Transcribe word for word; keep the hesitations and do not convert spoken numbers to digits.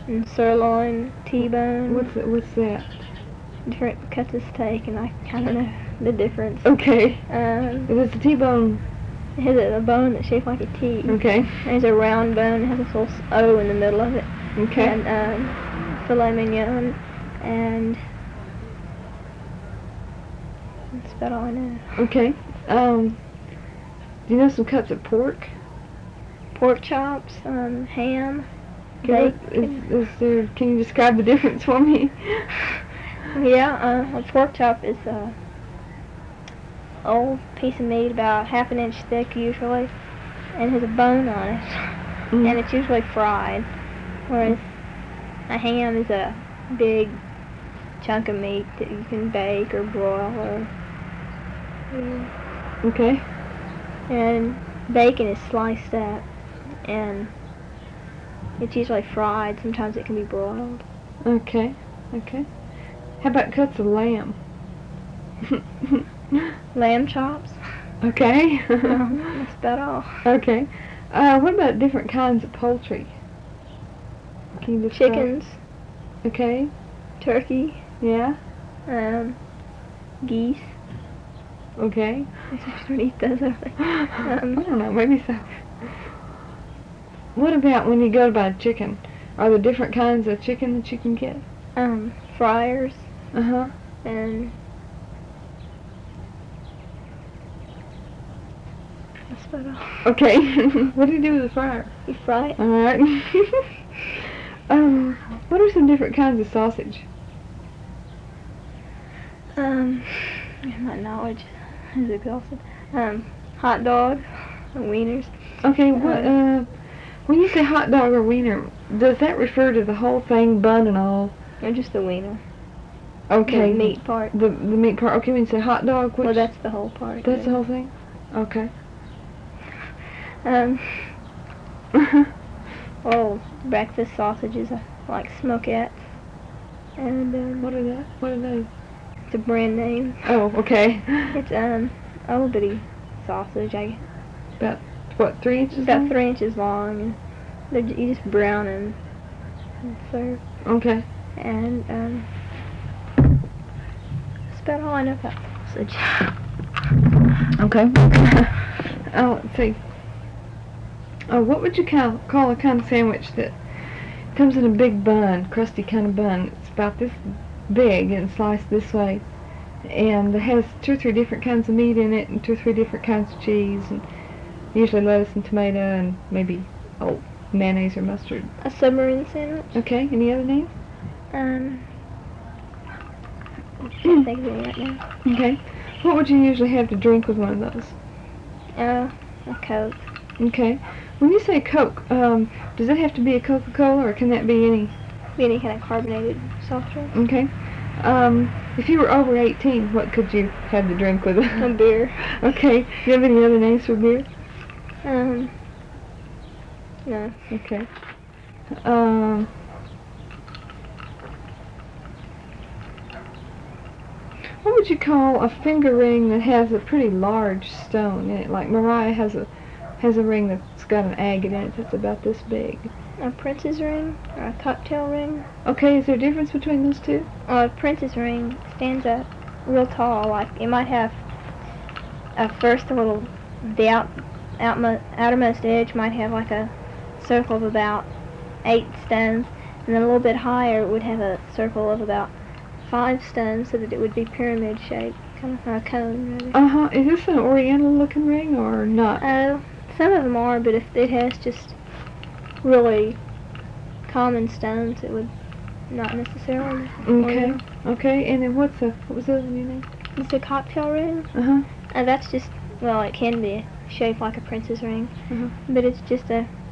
and sirloin, T-bone. What's it, what's that? Different cuts of steak, and I kind of know the difference. Okay. Um, If it's a T-bone. it has a, a bone that's shaped like a T. Okay. There's a round bone that has a little O in the middle of it. Okay. And um, filet mignon, and that's about all I know. Okay. Um, do you know some cuts of pork? Pork chops, um, ham, Okay, bacon. Is, is there? Can you describe the difference for me? Yeah, uh, a pork chop is a old piece of meat about half an inch thick usually, and has a bone on it, Mm. and it's usually fried, whereas a ham is a big chunk of meat that you can bake or broil, or, yeah. Okay. And bacon is sliced up, and it's usually fried. Sometimes it can be broiled. Okay. Okay. How about cuts of lamb? Lamb chops. Okay. um, that's about all. Okay. Uh, what about different kinds of poultry? Can you describe? Chickens, Okay. turkey, Yeah. um, geese. Okay. I just don't eat those, are they? I Um, don't know. Maybe so. What about when you go to buy chicken? Are there different kinds of chicken that you can get? um, fryers, Uh huh. and that's about all. Okay. What do you do with the fryer? You fry it. All right. um, what are some different kinds of sausage? Um, my knowledge is exhausted. Um, hot dog, wieners. Okay. What? Uh, when you say hot dog or wiener, does that refer to the whole thing, bun and all? Or just the wiener. Okay. The meat part. The the meat part. Okay. When you say hot dog, which? Well, that's the whole part. That's the whole thing. Okay. Um, well, breakfast sausages are like smokettes. And, um, What are that? What are they? it's a brand name. Oh, okay. It's, um, a little bitty sausage, I About what? Three inches? about long? three inches long, and they're, j- you just brown and, and serve. Okay. And, um, that's about all I know about sausage. Okay. Oh, let's see. Oh, what would you call, call a kind of sandwich that comes in a big bun, crusty kind of bun? It's about this big and sliced this way, and it has two or three different kinds of meat in it, and two or three different kinds of cheese, and usually lettuce and tomato, and maybe oh mayonnaise or mustard. A submarine sandwich. Okay. Any other names? Um, I can't think of any right now. Okay. What would you usually have to drink with one of those? Uh, a Coke. Okay. When you say Coke, um, does it have to be a Coca-Cola, or can that be any? Be any kind of carbonated soft drink. Okay. Um, if you were over eighteen, what could you have to drink with it? A beer. Okay. Do you have any other names for beer? Um, no. Okay. Um, what would you call a finger ring that has a pretty large stone in it? Like Mariah has a has a ring that's got an agate in it that's about this big. A princess ring or a cocktail ring. Okay, is there a difference between those two? Uh, a princess ring stands up real tall. Like it might have a first a little the out outmo- outermost edge might have like a circle of about eight stones, and then a little bit higher it would have a circle of about five stones, so that it would be pyramid shaped, kind of a cone rather. Uh huh. Is this an Oriental looking ring or not? Uh, some of them are, but if it has just really common stones, it would not necessarily. Okay. Okay. And then what's the what was the other one you named? It's a cocktail ring. Uh huh. Uh, that's just, well, it can be shaped like a princess ring, Uh huh. but it's just a